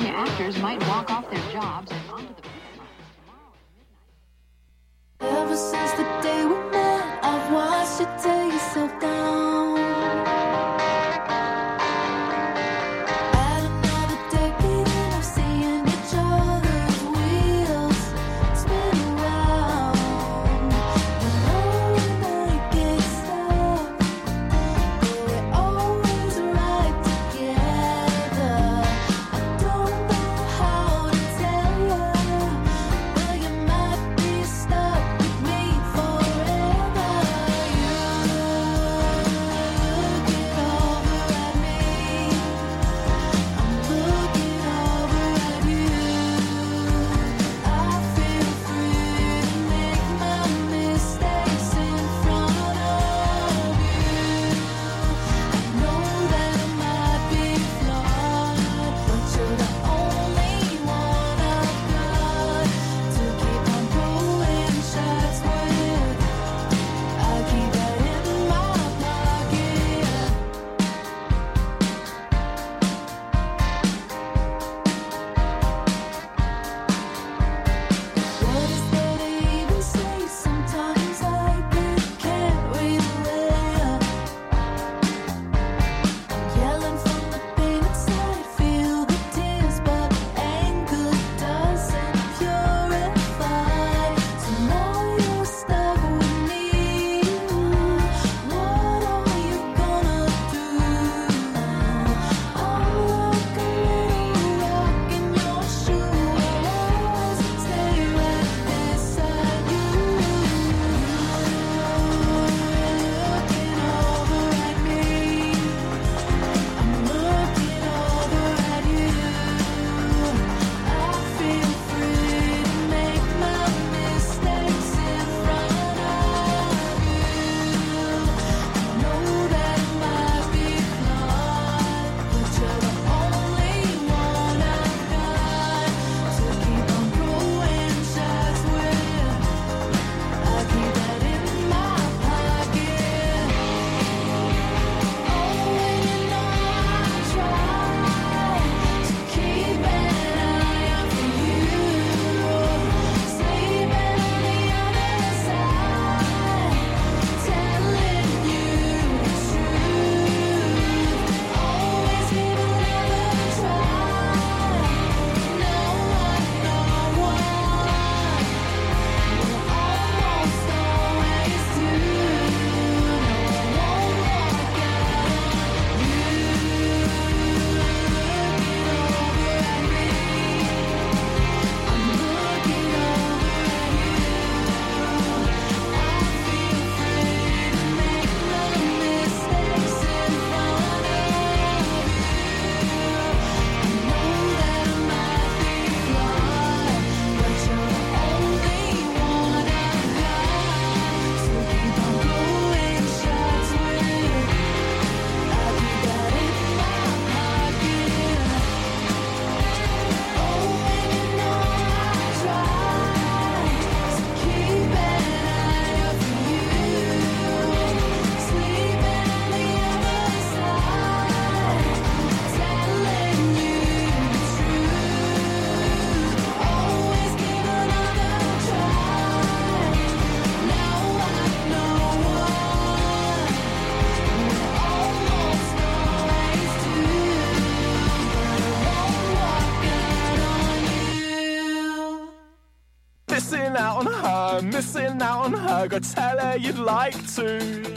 California actors might walk off their jobs and onto the Ever since the day we met, I've watched you tear yourself down. Add another decade and I'm seeing each other's wheels spin around. When all the night gets stuck, but we're always right together. I don't know how to tell you, but you might be stuck with me forever. You looking over at me, I'm looking over at you. I feel free to make my mistakes in front of you. I know that I might be flawed, but you're the only one I've got to keep on blowing shots with. I keep that in my pocket. What is there to even say? Sometimes I get carried away. I'm yelling from the pain inside, feel the tears, but anger doesn't purify. So now you're stuck with me. What are you gonna do? I'm like a little rock in your shoe. I'll always stay right beside you. Looking over at me, I'm looking over at you. I feel free to make my mistakes in front of you. I know that it might be flawed, but you're the only one I've got to keep on blowing shots with. I keep that in my pocket. Oh, and you know I try to keep an eye out for you, sleeping on the other side, telling you the truth. Always give another try. No, I know why. We're almost always do. No, I won't walk out on you. Looking over at me, I'm looking over at you. I feel free to make my mistakes in front of you. I know that I might be flawed, but you're the only one I've got to keep on blowing shots with. I keep that in my pocket. Oh, and you know I try to keep an eye out for you, sleeping on the other side, telling you the truth. Always give another try. Now I know why. We're almost always do, but I won't walk out on you. Missing out on her, missing out on her. Go tell her you'd like to.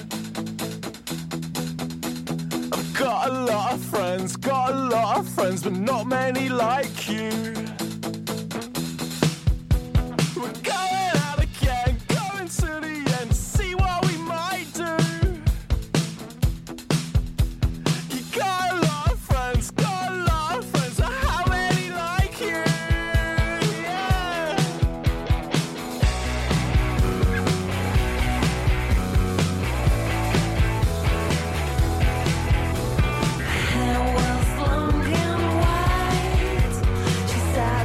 I've got a lot of friends, but not many like you. We're going out again, going to the end, see what we might do. You got a lot of friends, but how many like you? Yeah. Hair was long and white. She sat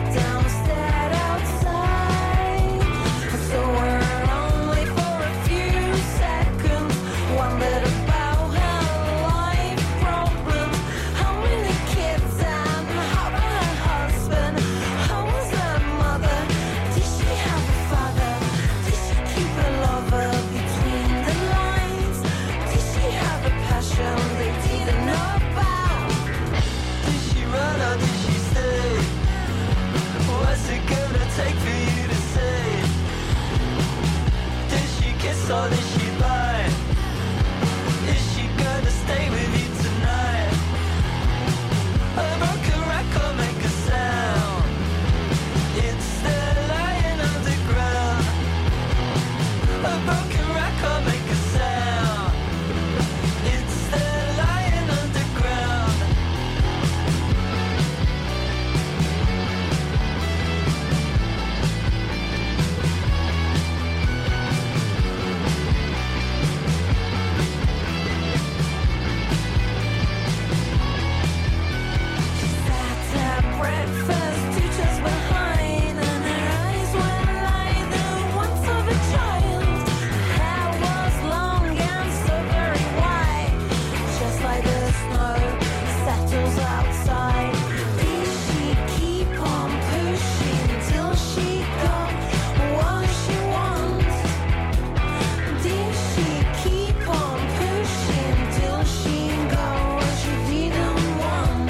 walls outside. Did she keep on pushing till she got what she wants? Did she keep on pushing till she got what she didn't want?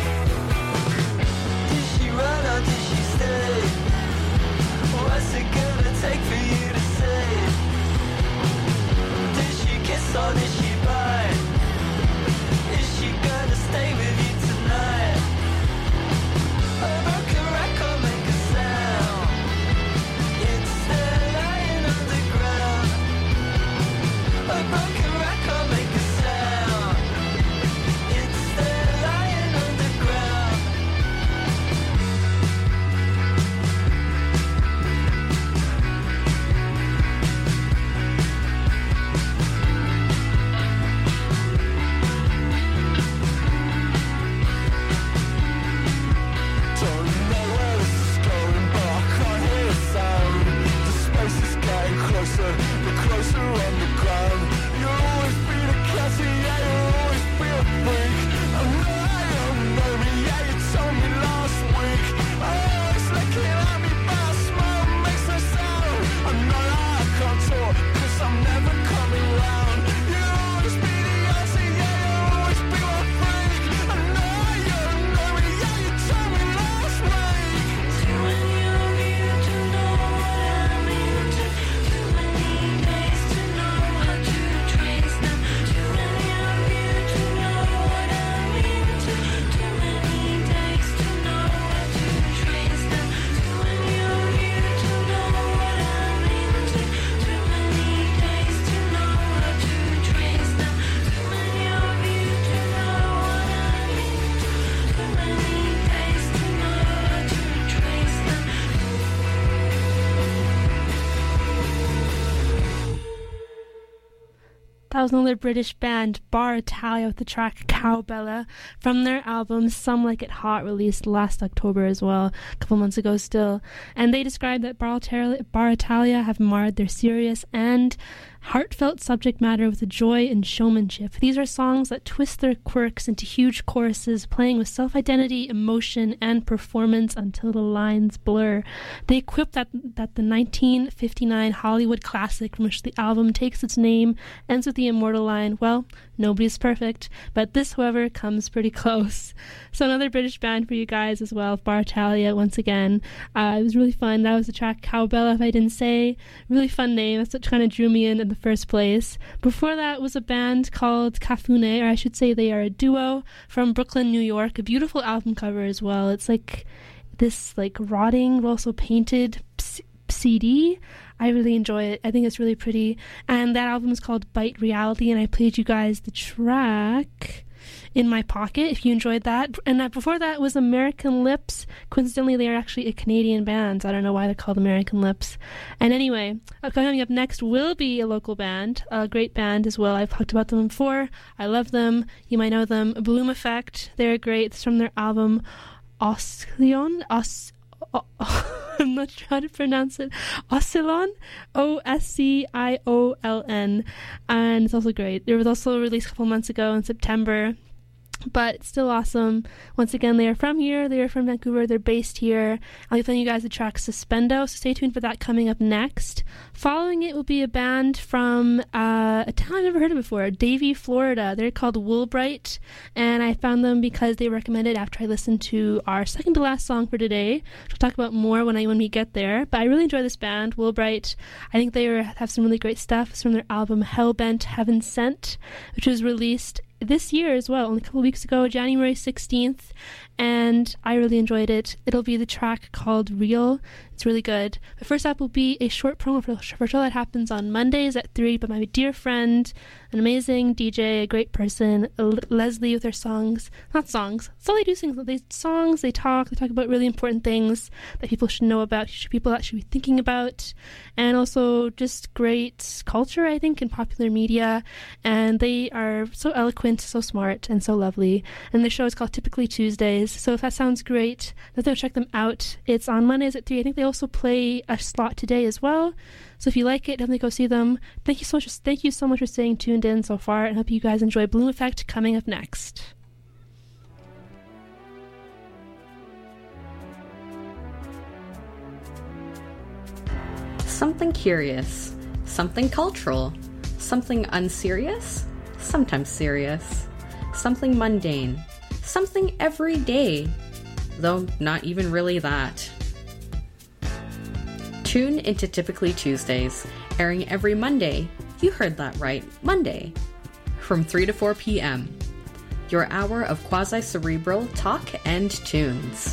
Did she run or did she stay? What's it gonna take for you to say? Did she kiss or did she bite? Is she gonna stay with you tonight? A broken record make a sound. It's still lying underground. A broken record make a sound. It's still lying underground. Don't know where this is going, but I can't hear a sound. The space is getting closer, the closer on the ground. You'll always be the catty, yeah, you'll always be a freak. I know me, yeah, you told me last week. Oh, it's looking at me, but a smile makes no sound. I know that I can't talk, 'cause I'm never coming round. You'll always be the answer, yeah, you'll always be my freak. I know me, yeah, you told me last week. Too many of you to know what I'm into. Too many days to know how to trace them. Too many of you to know what I'm into. Too many days to know how to trace them. Too many of you to know what I'm into. Too many days to know how to trace them. Too many of you to know what I'm into. Too many days to know how to trace them. That was another British band, Bar Italia, with the track Cowbella from their album Some Like It Hot, released last October as well, a couple months ago still. And they described that Bar Italia have marred their serious and heartfelt subject matter with a joy and showmanship. These are songs that twist their quirks into huge choruses, playing with self-identity, emotion, and performance until the lines blur. They quip that the 1959 Hollywood classic from which the album takes its name ends with the immortal line, well, nobody's perfect, but this, however, comes pretty close. So another British band for you guys as well, Bar Italia, once again. It was really fun. That was the track Cowbella, if I didn't say. Really fun name. That's what kind of drew me in the first place. Before that was a band called Cafune, or I should say they are a duo from Brooklyn, New York. A beautiful album cover as well. It's like this like rotting, also painted CD. I really enjoy it. I think it's really pretty. And that album is called Bite Reality, and I played you guys the track In My Pocket, if you enjoyed that. And before that was American Lips. Coincidentally, they are actually a Canadian band. I don't know why they're called American Lips. And anyway, coming up next will be a local band, a great band as well. I've talked about them before. I love them. You might know them. Bloom Effect. They're great. It's from their album Oscillon. I'm not sure how to pronounce it. Oscillon, Oscioln, and it's also great. It was also released a couple months ago in September, but it's still awesome. Once again, they are from here. They are from Vancouver. They're based here. I'll be playing you guys the track Suspendo, so stay tuned for that coming up next. Following it will be a band from a town I've never heard of before, Davie, Florida. They're called Woolbright, and I found them because they recommended after I listened to our second to last song for today. We'll talk about more when we get there, but I really enjoy this band, Woolbright. I think they have some really great stuff. It's from their album Hellbent Heaven Sent, which was released this year as well, only a couple weeks ago, January 16th, and I really enjoyed it. It'll be the track called Real. It's really good. But first up will be a short promo for a show that happens on Mondays at 3 by my dear friend, an amazing DJ, a great person, Leslie, with their songs. Not songs. It's all they do, songs. They talk about really important things that people should know about, people that should be thinking about, and also just great culture, I think, in popular media. And they are so eloquent, so smart, and so lovely. And the show is called Typically Tuesdays. So if that sounds great, definitely check them out. It's on Mondays at 3. I think they also play a slot today as well. So if you like it, definitely go see them. Thank you so much for staying tuned in so far, and hope you guys enjoy Bloom Effect coming up next. something curious, something cultural, something unserious, sometimes serious, something mundane, something everyday, though not even really that. Tune into Typically Tuesdays, airing every Monday. You heard that right, Monday, from 3 to 4 p.m. Your hour of quasi-cerebral talk and tunes.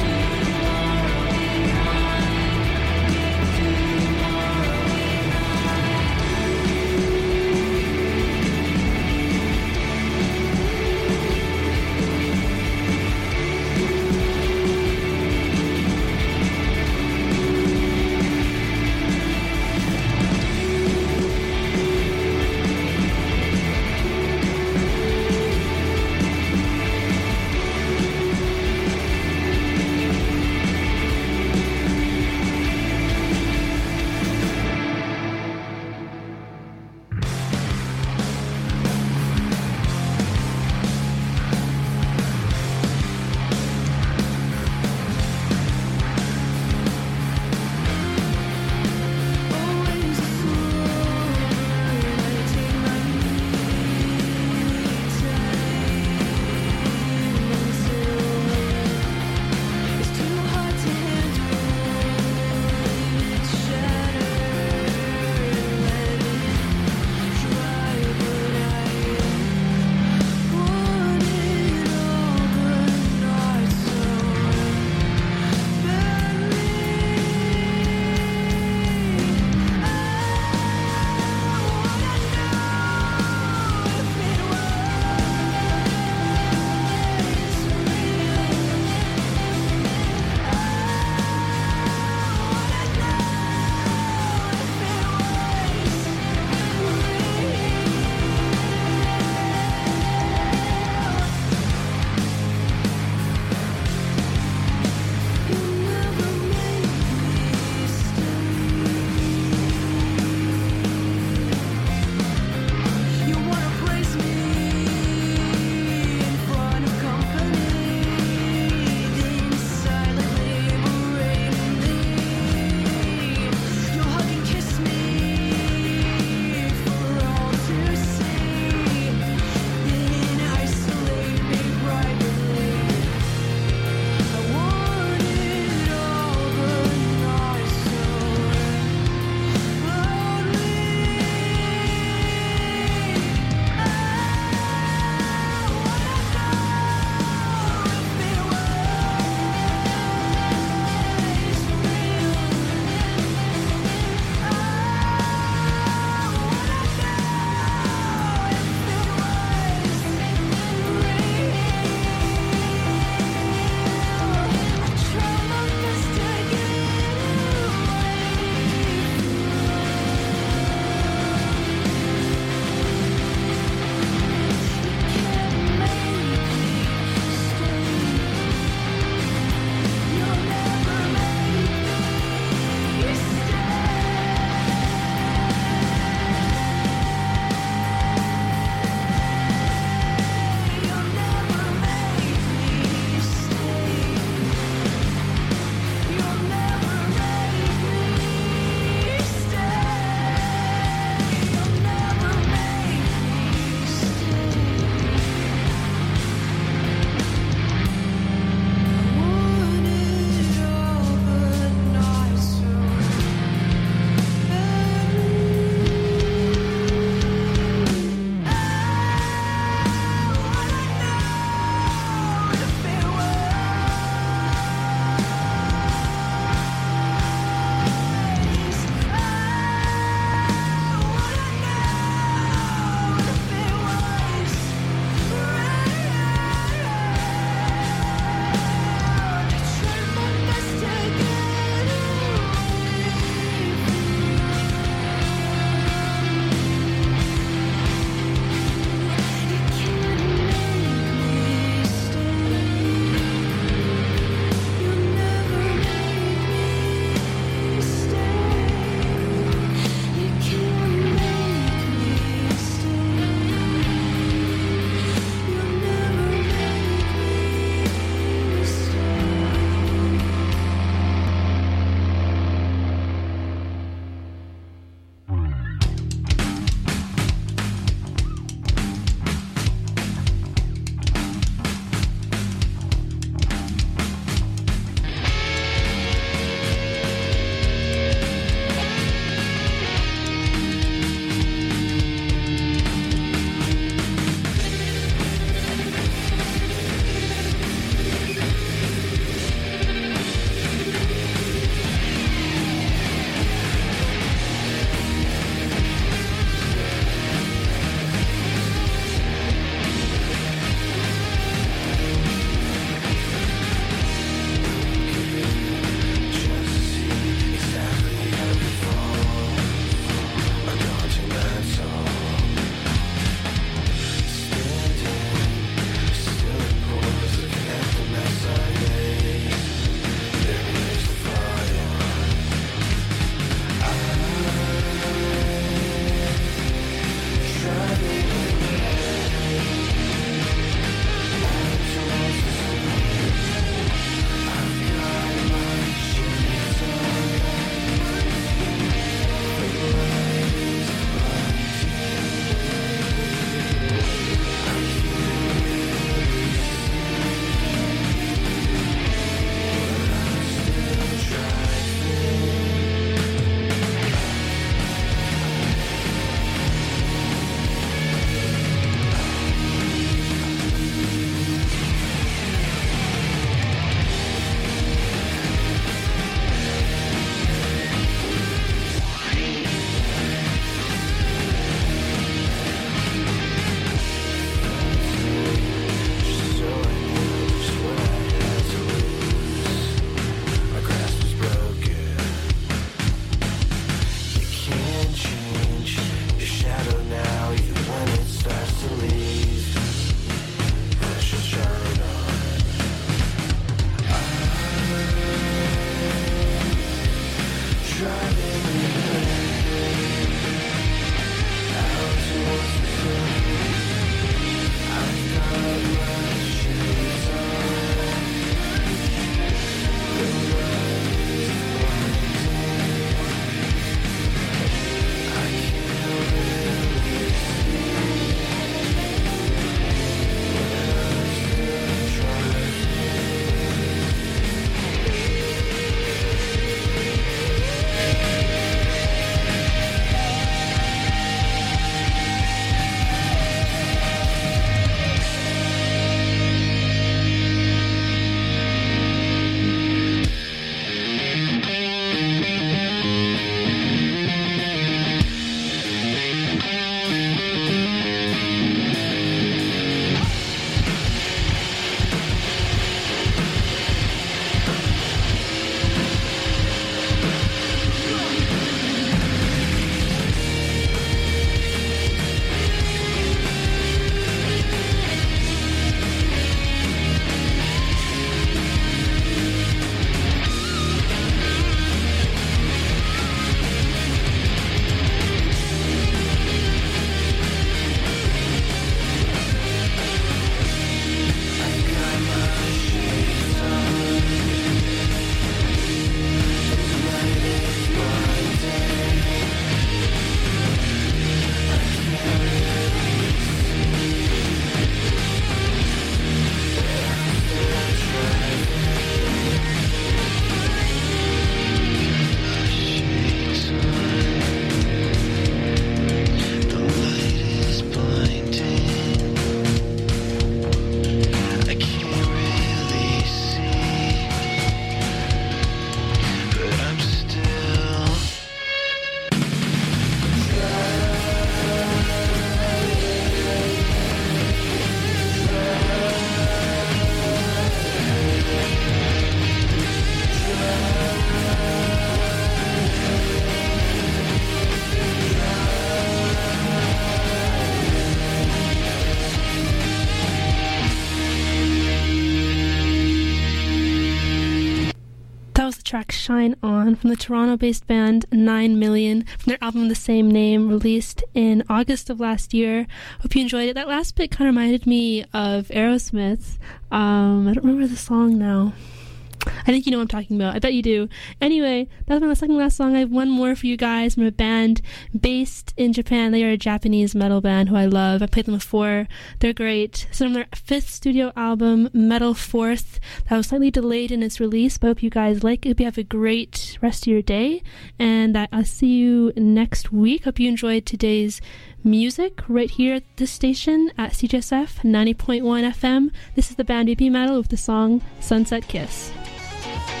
the track Shine On from the Toronto-based band 9 Million from their album the same name, released in August of last year. Hope you enjoyed it. That last bit kind of reminded me of Aerosmith. I don't remember the song now. I think you know what I'm talking about. I bet you do. Anyway, that's my second last song. I have one more for you guys from a band based in Japan. They are a Japanese metal band who I love. I played them before. They're great. It's from their 5th studio album, Metal Fourth, that was slightly delayed in its release, but I hope you guys like it. Hope you have a great rest of your day, and I'll see you next week. Hope you enjoyed today's music right here at this station at CJSF 90.1 FM. This is the band BP Metal with the song Sunset Kiss.